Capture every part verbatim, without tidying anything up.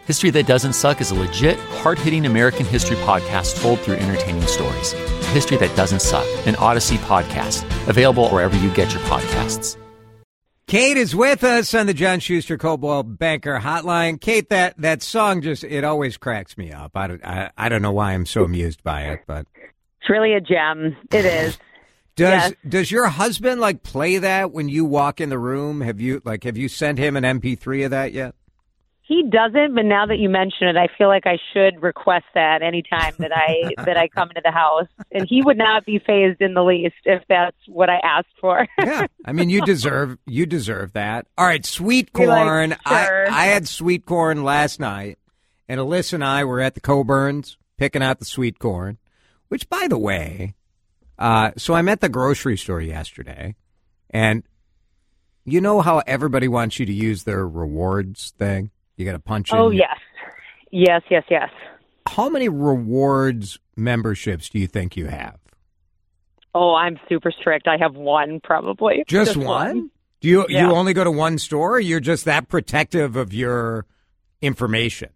History That Doesn't Suck is a legit, hard-hitting American history podcast told through entertaining stories. History That Doesn't Suck, an Odyssey podcast, available wherever you get your podcasts. Kate is with us on the John Schuster Coldwell Banker Hotline. Kate, that, that song just, it always cracks me up. I don't, I, I don't know why I'm so amused by it, but. It's really a gem. It is. Does yes. Does your husband, like, play that when you walk in the room? Have you, like, have you sent him an M P three of that yet? He doesn't, but now that you mention it, I feel like I should request that anytime that I that I come into the house. And he would not be fazed in the least if that's what I asked for. Yeah, I mean, you deserve you deserve that. All right, sweet corn. Like, sure. I, I had sweet corn last night, and Alyssa and I were at the Coburns picking out the sweet corn, which, by the way, uh, so I'm at the grocery store yesterday, and you know how everybody wants you to use their rewards thing? You got to punch in. Oh, yes. Yes, yes, yes. How many rewards memberships do you think you have? Oh, I'm super strict. I have one, probably. Just, just one? one? Do you yeah. you only go to one store, or you're just that protective of your information?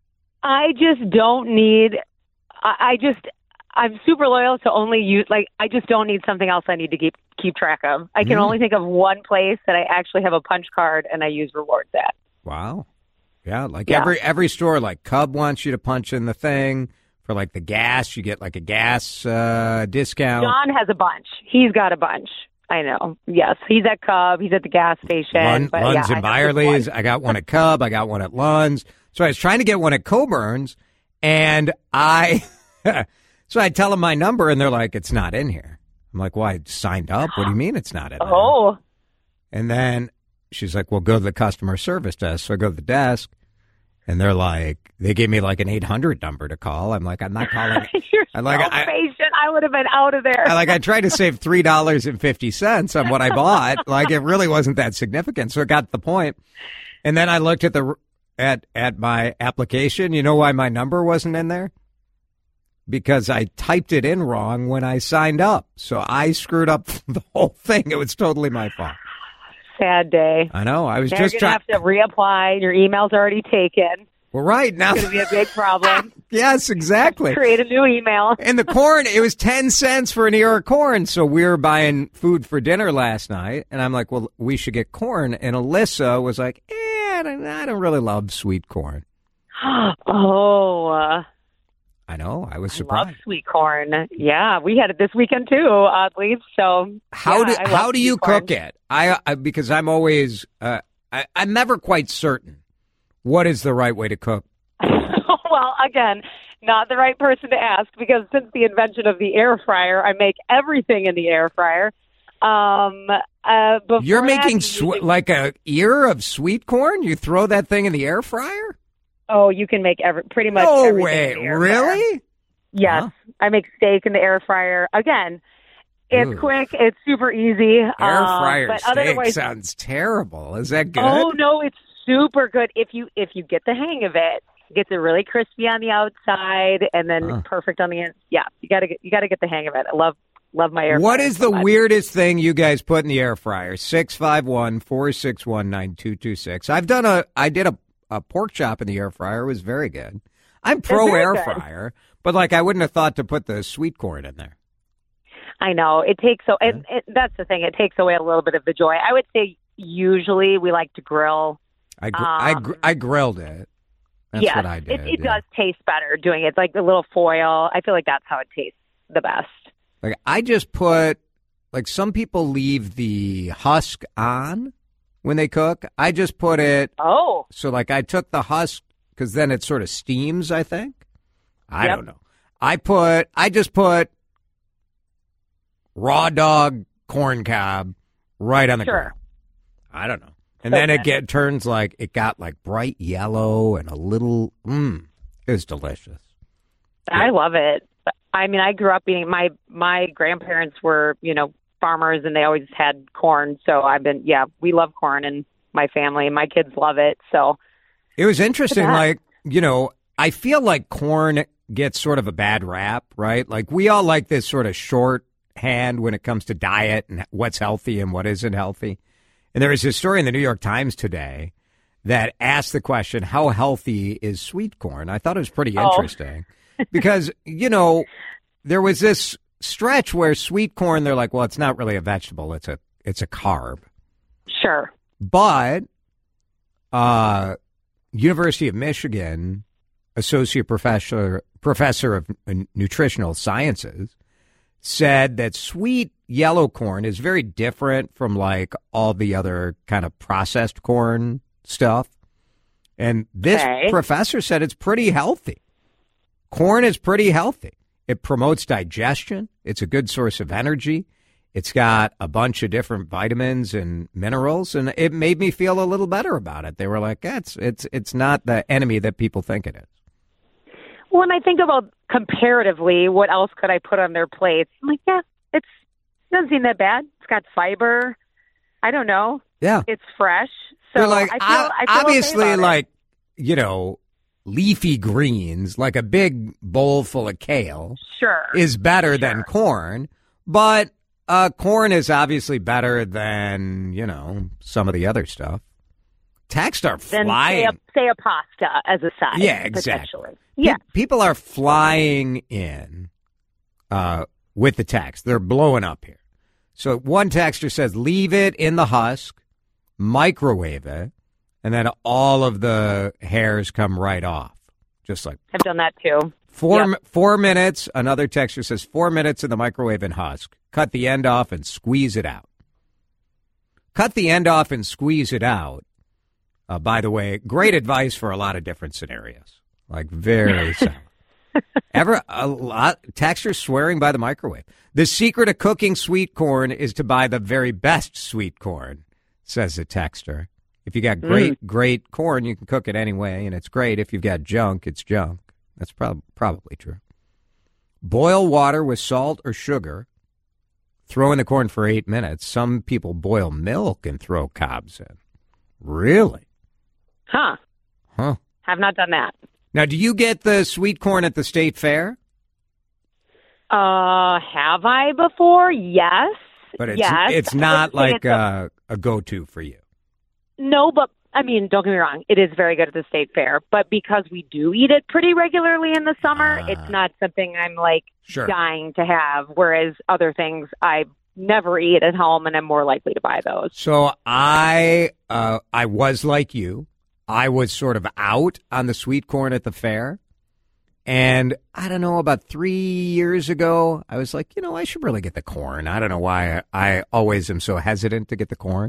I just don't need, I, I just, I'm super loyal to only use, like, I just don't need something else I need to keep keep track of. I can mm. only think of one place that I actually have a punch card and I use rewards at. Wow. Yeah, like yeah. every every store, like Cub wants you to punch in the thing. For like the gas, you get like a gas uh, discount. John has a bunch. He's got a bunch. I know. Yes, he's at Cub. He's at the gas station. Lund, but Lund's yeah, and Byerly's. I got one at Cub. I got one at Lund's. So I was trying to get one at Coburn's, and I, so I tell them my number, and they're like, "It's not in here." I'm like, "Well, I signed up. What do you mean it's not in there?" Oh. And then she's like, "Well, go to the customer service desk." So I go to the desk, and they're like, they gave me like an eight hundred number to call. I'm like, I'm not calling. You're I'm like, so I, patient. I would have been out of there. I like, I tried to save three dollars and fifty cents on what I bought. Like, it really wasn't that significant. So it got to the point. And then I looked at the at at my application. You know why my number wasn't in there? Because I typed it in wrong when I signed up. So I screwed up the whole thing. It was totally my fault. Sad day. I know. I was now just you're trying. Have to reapply. Your email's already taken. Well, right now it's going to be a big problem. Yes, exactly. Create a new email. And the corn, it was ten cents for an ear of corn. So we were buying food for dinner last night, and I'm like, well, we should get corn. And Alyssa was like, eh, I don't, I don't really love sweet corn. Oh. Uh, I know. I was surprised. I love sweet corn. Yeah, we had it this weekend too, oddly. So how yeah, do I how do you corn. cook it? I, I because I'm always uh, I, I'm never quite certain what is the right way to cook. Well, again, not the right person to ask, because since the invention of the air fryer, I make everything in the air fryer. Um, uh, You're making that, sw- using- like a ear of sweet corn? You throw that thing in the air fryer? Oh, you can make every pretty much no everything way. in the air Really? fryer. Yes, huh? I make steak in the air fryer. Again, it's Ooh. quick, it's super easy. Air uh, fryer but steak otherwise, sounds terrible. Is that good? Oh no, it's super good if you if you get the hang of it. It gets it really crispy on the outside and then huh. perfect on the inside. Yeah, you got to get you got to get the hang of it. I love love my air. What fryer is so the much. weirdest thing you guys put in the air fryer? six five one, four six one, nine two two six. I've done a I did a, a pork chop in the air fryer. It was very good. I'm pro very air good. fryer, but like I wouldn't have thought to put the sweet corn in there. I know it takes so it, it, that's the thing. It takes away a little bit of the joy. I would say usually we like to grill. I gr- um, I, gr- I grilled it. That's yes, what I did. it, it yeah. does taste better doing it. It's like a little foil. I feel like that's how it tastes the best. Like I just put like some people leave the husk on when they cook. I just put it. Oh, so like I took the husk because then it sort of steams. I think. I Yep. don't know. I put. I just put raw dog corn cob right on the Sure. grill. I don't know. And So then it good. get turns like it got like bright yellow and a little. Mmm, it was delicious. I love it. I mean, I grew up eating. My my grandparents were, you know, farmers, and they always had corn. So I've been, yeah, we love corn in my family, and my kids love it. So It was interesting. Yeah. Like, you know, I feel like corn gets sort of a bad rap, right? Like we all like this sort of shorthand when it comes to diet and what's healthy and what isn't healthy. And there was this story in the New York Times today that asked the question, how healthy is sweet corn? I thought it was pretty Oh. interesting because, you know, there was this stretch where sweet corn, they're like, well, it's not really a vegetable. It's a it's a carb. Sure. But uh, University of Michigan associate professor professor of nutritional sciences said that sweet yellow corn is very different from like all the other kind of processed corn stuff. And this Okay. professor said it's pretty healthy. Corn is pretty healthy. It promotes digestion. It's a good source of energy. It's got a bunch of different vitamins and minerals, and it made me feel a little better about it. They were like, yeah, it's it's it's not the enemy that people think it is. When I think about comparatively, what else could I put on their plates? I'm like, yeah, it's it doesn't seem that bad. It's got fiber. I don't know. Yeah. It's fresh. So They're like, I feel, o- I feel obviously, okay about it. like, you know, leafy greens, like a big bowl full of kale, Sure. is better than Sure. corn. But uh, corn is obviously better than, you know, some of the other stuff. Texts are Then say flying. a, say a pasta as a side. Yeah, exactly. Potentially. Pe- Yeah. People are flying in uh, with the text. They're blowing up here. So one texter says, leave it in the husk, microwave it, and then all of the hairs come right off. Just like I've done that too. four, Yep. four minutes. Another texter says, four minutes in the microwave and husk. Cut the end off and squeeze it out. Cut the end off and squeeze it out. Uh, by the way, great advice for a lot of different scenarios. Like very sound. Ever a lot textures swearing by the microwave. The secret of cooking sweet corn is to buy the very best sweet corn, says the texter. If you got great, mm. great corn, you can cook it anyway, and it's great. If you've got junk, it's junk. That's prob- probably true. Boil water with salt or sugar. Throw in the corn for eight minutes. Some people boil milk and throw cobs in. Really? Huh. Huh. Have not done that. Now, do you get the sweet corn at the state fair? Uh, have I before? Yes. But it's yes. it's I not would say like it's a, a, a go-to for you. no, but I mean, don't get me wrong. It is very good at the state fair, but because we do eat it pretty regularly in the summer, Ah. it's not something I'm like Sure. dying to have. Whereas other things I never eat at home, and I'm more likely to buy those. So I uh, I was like you. I was sort of out on the sweet corn at the fair. And I don't know, about three years ago, I was like, you know, I should really get the corn. I don't know why I, I always am so hesitant to get the corn.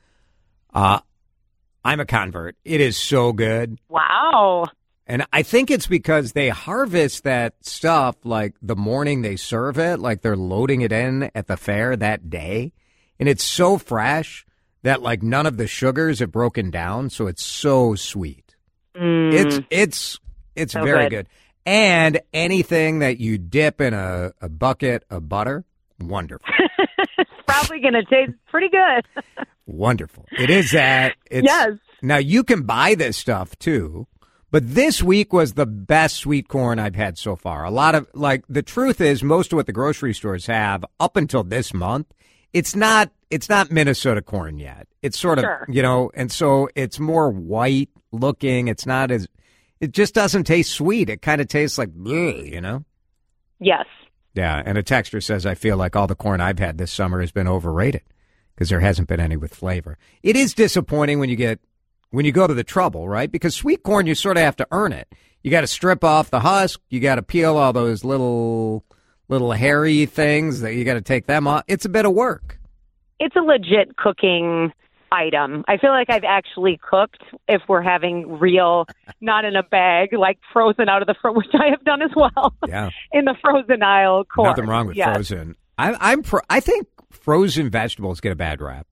Uh, I'm a convert. It is so good. Wow. And I think it's because they harvest that stuff like the morning they serve it, like they're loading it in at the fair that day. And it's so fresh that like none of the sugars have broken down, so it's so sweet. Mm. It's it's it's So very good. good. And anything that you dip in a, a bucket of butter, wonderful. It's probably going to taste pretty good. Wonderful. It is that. It's, Yes. Now, you can buy this stuff, too. But this week was the best sweet corn I've had so far. A lot of, like, the truth is, most of what the grocery stores have up until this month, it's not, it's not Minnesota corn yet. It's sort of, Sure. you know, and so it's more white looking. It's not as, it just doesn't taste sweet. It kind of tastes like, bleh, you know? Yes. Yeah. And a texter says, I feel like all the corn I've had this summer has been overrated because there hasn't been any with flavor. It is disappointing when you get, when you go to the trouble, right? Because sweet corn, you sort of have to earn it. You got to strip off the husk. You got to peel all those little, little hairy things that you got to take them off. It's a bit of work. It's a legit cooking item. I feel like I've actually cooked if we're having real, not in a bag, like frozen out of the fro, which I have done as well. Yeah. In the frozen aisle corn. Nothing wrong with Yes. frozen. I, I'm, pro- I think frozen vegetables get a bad rap.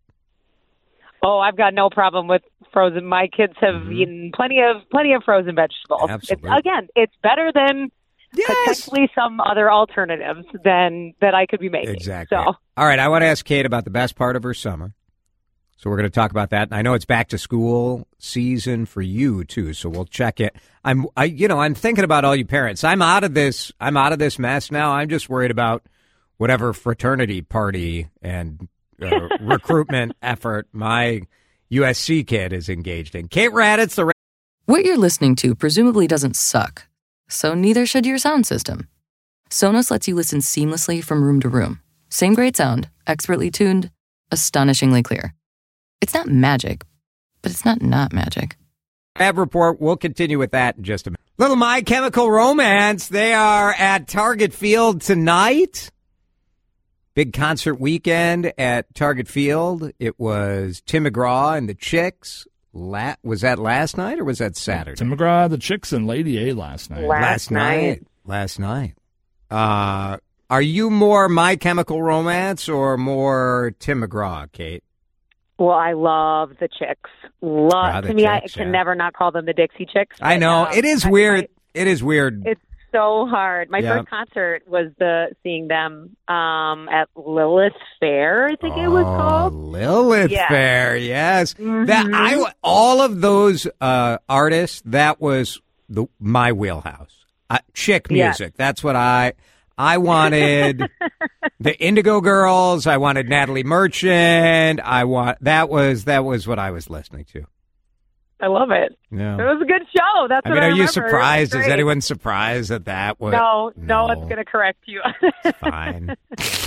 Oh, I've got no problem with frozen. My kids have Mhm. eaten plenty of plenty of frozen vegetables. Absolutely. It's, again, it's better than Yes. potentially some other alternatives than that I could be making. Exactly. So All right, I want to ask Kate about the best part of her summer. So we're going to talk about that. And I know it's back to school season for you too. So we'll check it. I'm, I, you know, I'm thinking about all you parents. I'm out of this. I'm out of this mess now. I'm just worried about whatever fraternity party and uh, recruitment effort my U S C kid is engaged in. Kate Raddatz, the... What you're listening to presumably doesn't suck, so neither should your sound system. Sonos lets you listen seamlessly from room to room. Same great sound, expertly tuned, astonishingly clear. It's not magic, but it's not not magic. Ab Report, we'll continue with that in just a minute. Little My Chemical Romance, they are at Target Field tonight. Big concert weekend at Target Field. It was Tim McGraw and the Chicks. La- was that last night or was that Saturday? Tim McGraw, the Chicks, and Lady A last night. Last, last night. night. Last night. Uh, are you more My Chemical Romance or more Tim McGraw, Kate? Well, I love the Chicks. Love Ah, the to me, Chicks, I can yeah. never not call them the Dixie Chicks. I but, know. um, It is I- weird. I- it is weird. It's so hard. My Yeah. first concert was the seeing them um, at Lilith Fair, I think it was Oh, called. Lilith Yeah. Fair, yes. Mhm. That I all of those uh, artists. That was the my wheelhouse. Uh, chick Yes. music. That's what I I wanted. The Indigo Girls. I wanted Natalie Merchant. I want that was that was what I was listening to. I love it. Yeah. It was a good show. That's I what mean, I are you remember. It was surprised? Is great. anyone surprised that that was No, no, No. one's going to correct you. fine?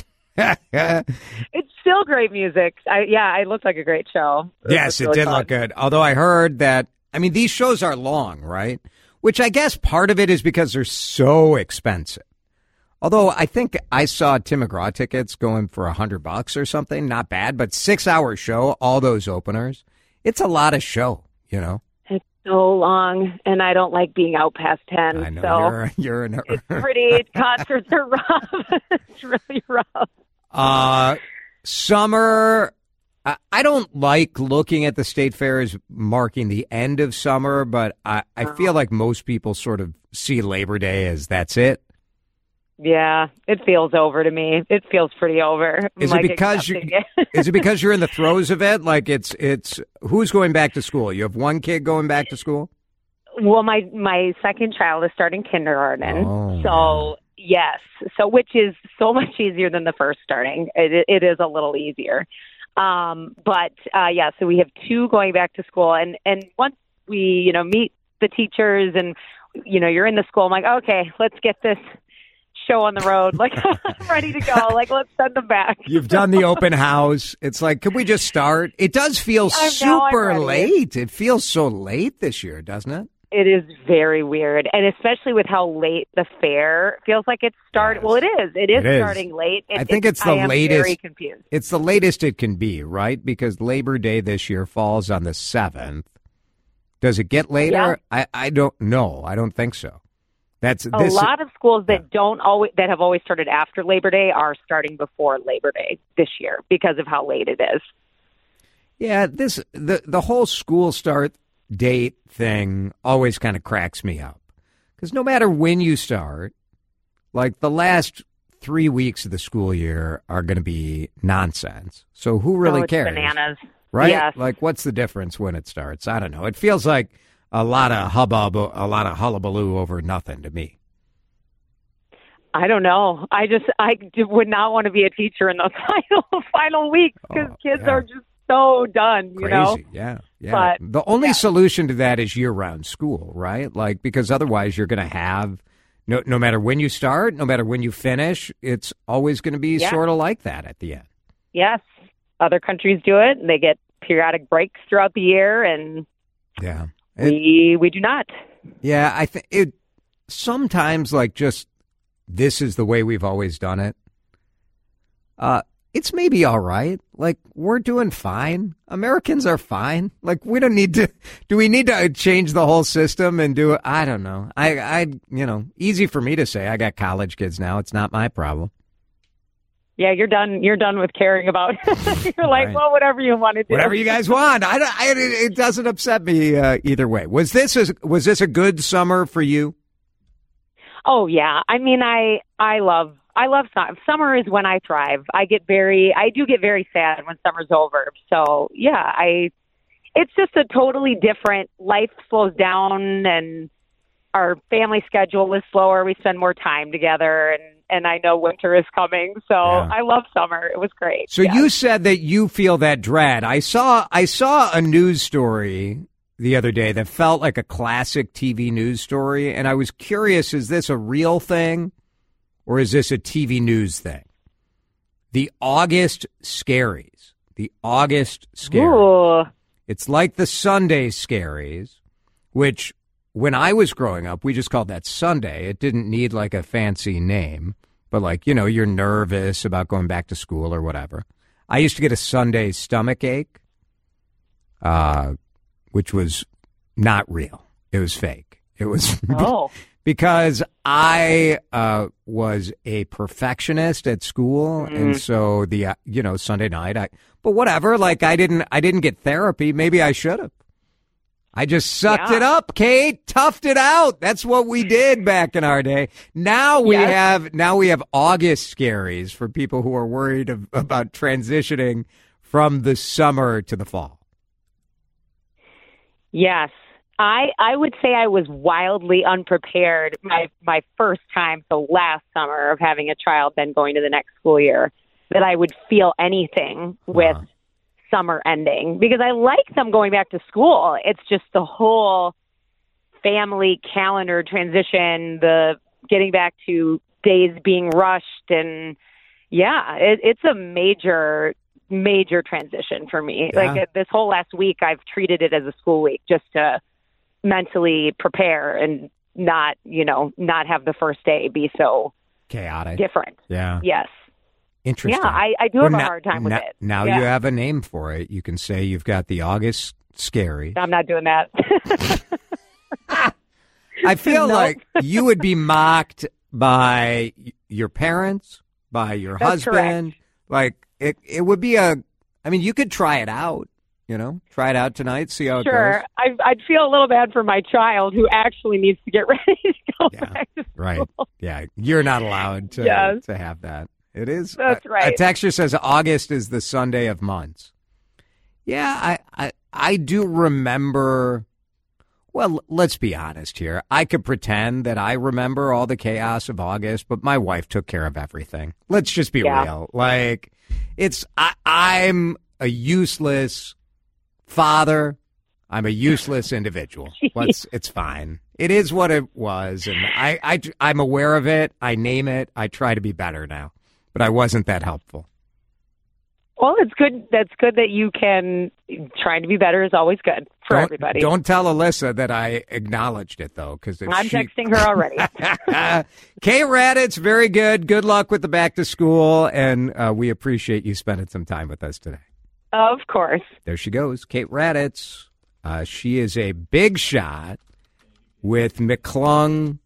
It's still great music. I, yeah, it looked like a great show. Yes, was it really did fun. look good. Although I heard that, I mean, these shows are long, right? Which I guess part of it is because they're so expensive. Although I think I saw Tim McGraw tickets going for a hundred bucks or something. Not bad, but six hour show, all those openers. It's a lot of show, you know. It's so long, and I don't like being out past ten. I know so you're you're an it's pretty. Concerts are rough. It's really rough. uh summer. I, I don't like looking at the state fair as marking the end of summer, but I, I feel like most people sort of see Labor Day as that's it. Yeah, it feels over to me. It feels pretty over. I'm, Is like, it because you? accepting it. Is it because you're in the throes of it? Like it's it's who's going back to school? You have one kid going back to school. Well, my my second child is starting kindergarten, Oh, so yes, so which is so much easier than the first starting. It, it is a little easier, um, but uh, yeah. So we have two going back to school, and and once we you know meet the teachers, and you know you're in the school, I'm like, okay, let's get this show on the road, like ready to go. Like let's send them back. You've done the open house. It's like, could we just start? It does feel I know, I'm super ready. late. It feels so late this year, doesn't it? It is very weird, and especially with how late the fair feels like it's started. Yes. Well, it is. It is It is. starting late. It, I think it's the I am latest- Very confused. It's the latest it can be, right? Because Labor Day this year falls on the seventh. Does it get later? I, I don't know. I don't think so. That's A this, lot of schools that yeah. don't always that have always started after Labor Day are starting before Labor Day this year because of how late it is. Yeah, this the the whole school start date thing always kind of cracks me up. Because no matter when you start, like the last three weeks of the school year are going to be nonsense. So who really oh, it's cares? Bananas, Right? Yes. Like, what's the difference when it starts? I don't know. It feels like a lot of hubbub, a lot of hullabaloo over nothing to me. I don't know. I just I d- would not want to be a teacher in the final final weeks because Oh, kids yeah. are just so done. You Crazy. know. Yeah. Yeah. But, the only yeah. solution to that is year round school, right? Like, because otherwise you're going to have, no, no matter when you start, no matter when you finish, it's always going to be Yeah. sort of like that at the end. Yes, other countries do it, and they get periodic breaks throughout the year, and Yeah. It- we we do not. yeah. I think it sometimes like just this is the way we've always done it. Uh, it's maybe all right. Like, we're doing fine. Americans are fine. Like, we don't need to, do we need to change the whole system and do it? I don't know. I, I, you know, easy for me to say. I got college kids now. It's not my problem. Yeah, you're done. You're done with caring about. You're like, Right. well, whatever you want to do. Whatever you guys want. I, don't- I it doesn't upset me uh, either way. Was this, a, was this a good summer for you? Oh yeah, I mean, I I love I love summer. Summer is when I thrive. I get very I do get very sad when summer's over. So yeah, I it's just a totally different life. Slows down, and our family schedule is slower. We spend more time together, and and I know winter is coming. So Yeah. I love summer. It was great. So yes. you said that you feel that dread. I saw I saw a news story the other day that felt like a classic T V news story, and I was curious, is this a real thing or is this a T V news thing? The August Scaries. The August Scaries. Ooh. It's like the Sunday Scaries, which when I was growing up, we just called that Sunday. It didn't need like a fancy name, but like, you know, you're nervous about going back to school or whatever. I used to get a Sunday stomach ache, uh, which was not real. It was fake. It was Oh. because I uh, was a perfectionist at school, Mm. and so the uh, you know Sunday night, I but whatever. Like I didn't I didn't get therapy. Maybe I should have. I just sucked Yeah. it up, Kate. Toughed it out. That's what we did back in our day. Now we Yes. have now we have August scaries for people who are worried of, about transitioning from the summer to the fall. Yes. I I would say I was wildly unprepared my my first time, so last summer of having a child, then going to the next school year, that I would feel anything with Wow. summer ending, because I like them going back to school. It's just the whole family calendar transition, the getting back to days being rushed, and yeah, it, it's a major major transition for me. Yeah. Like uh, this whole last week, I've treated it as a school week just to mentally prepare and not, you know, not have the first day be so Chaotic. different. Yeah. Yes. Interesting. Yeah, I, I do Well, have a now- hard time with now, it. Now Yeah. you have a name for it. You can say you've got the August Scary. I'm not doing that. I feel No. like you would be mocked by y- your parents, by your That's husband. Like it, it would be a. I mean, you could try it out. You know, try it out tonight. See how it Sure. goes. I, I'd feel a little bad for my child who actually needs to get ready to go Yeah, back to school. Right. Yeah. You're not allowed to Yes. to have that. It is. That's a, right. A texture says August is the Sunday of months. Yeah, I, I, I do remember. Well, let's be honest here. I could pretend that I remember all the chaos of August, but my wife took care of everything. Let's just be Yeah. real. Like, it's I, I'm a useless father. I'm a useless individual. Let's, it's fine. It is what it was, and I, I, I'm aware of it. I name it. I try to be better now, but I wasn't that helpful. Well, it's good. That's good that you can. Trying to be better is always good for don't, everybody. Don't tell Alyssa that I acknowledged it, though, because I'm she... texting her already. Kate Raditz, very good. Good luck with the back to school, and uh, we appreciate you spending some time with us today. Of course. There she goes, Kate Raditz. Uh, she is a big shot with McClung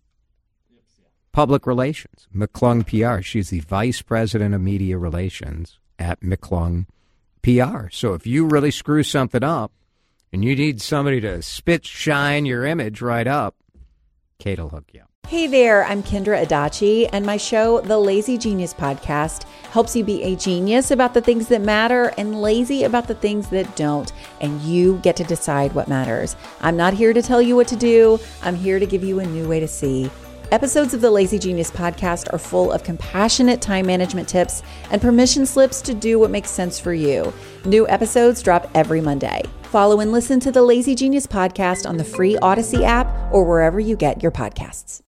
Public Relations, McClung P R. She's the Vice President of Media Relations at McClung P R. So if you really screw something up and you need somebody to spit shine your image right up, Kate will hook you up. Hey there, I'm Kendra Adachi, and my show, The Lazy Genius Podcast, helps you be a genius about the things that matter and lazy about the things that don't, and you get to decide what matters. I'm not here to tell you what to do. I'm here to give you a new way to see. Episodes of the Lazy Genius Podcast are full of compassionate time management tips and permission slips to do what makes sense for you. New episodes drop every Monday. Follow and listen to the Lazy Genius Podcast on the free Odyssey app or wherever you get your podcasts.